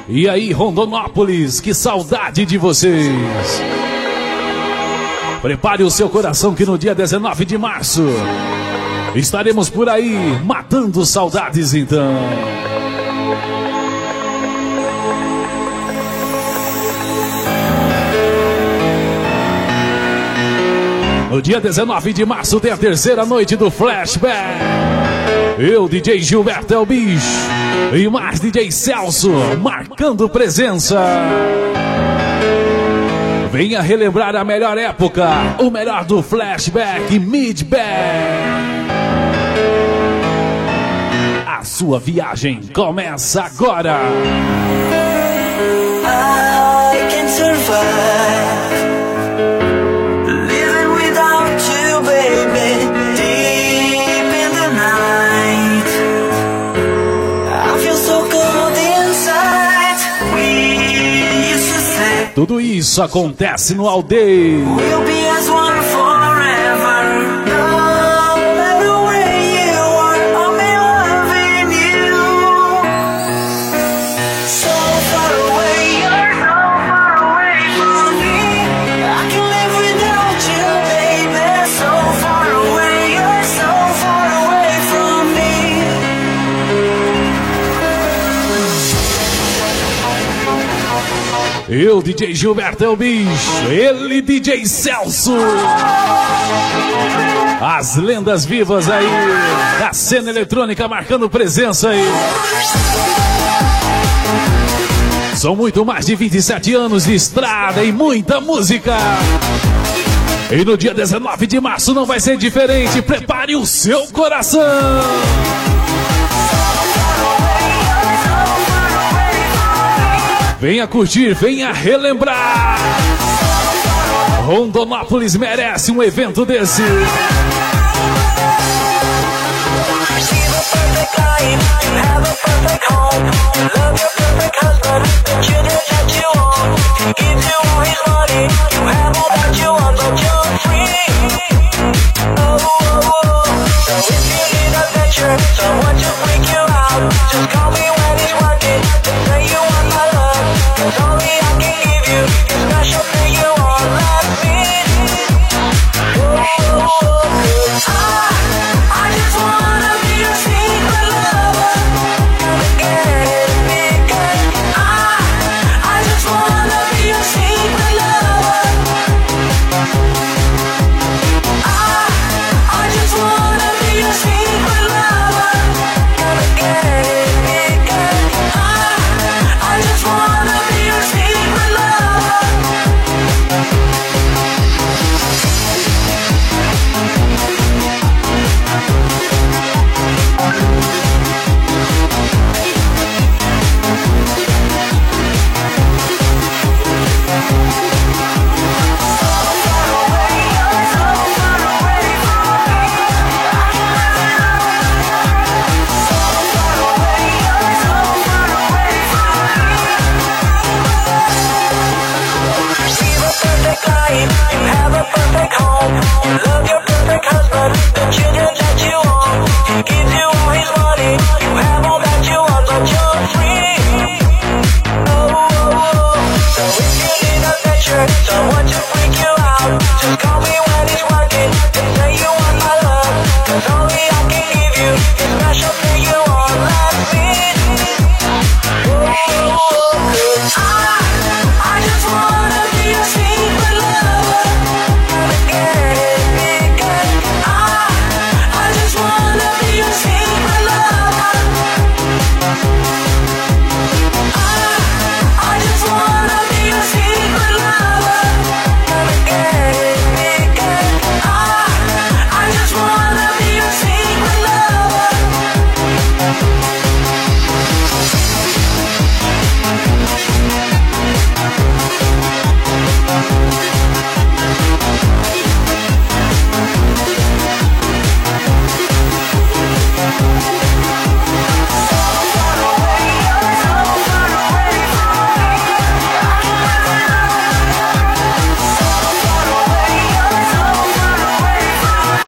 E aí, Rondonópolis, que saudade de vocês. Prepare o seu coração que no dia 19 de março estaremos por aí matando saudades então. No dia 19 de março tem a terceira noite do Flashback. Eu, DJ Gilberto El Bicho, e mais DJ Celso, marcando presença. Venha relembrar a melhor época, o melhor do Flashback Midback. A sua viagem começa agora. I can survive. Tudo isso acontece no Aldeia. We'll be as one forever. No matter where you are, I'll be loving you. So far away, you're so far away from me. I can live without you, baby. So far away, you're so far away from me. Eu, DJ Gilberto El Bicho, ele, DJ Celso. As lendas vivas aí da cena eletrônica marcando presença aí. São muito mais de 27 anos de estrada e muita música. E no dia 19 de março não vai ser diferente. Prepare o seu coração. Venha curtir, venha relembrar. Rondonópolis merece um evento desse. Have a perfect home. Love your perfect husband. The children that you want.